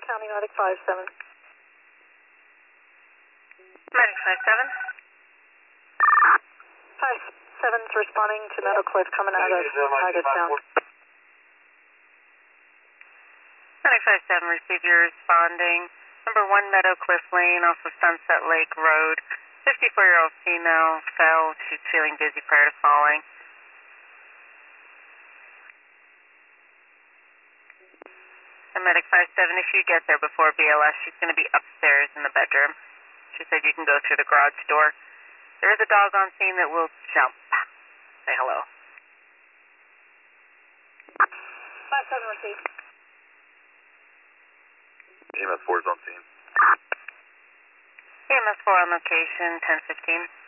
County, Medic 57. Medic 57. 57's responding to Meadowcliff coming out of town. Medic 57, receive your responding. Number 1 Meadowcliff Lane off of Sunset Lake Road. 54-year-old female fell. She's feeling dizzy prior to falling. And Medic 57, if you get there before BLS, she's going to be upstairs in the bedroom. She said you can go through the garage door. There is a dog on scene that will jump. Say hello. 57 received. EMS 4 is on scene. EMS 4 on location, 1015.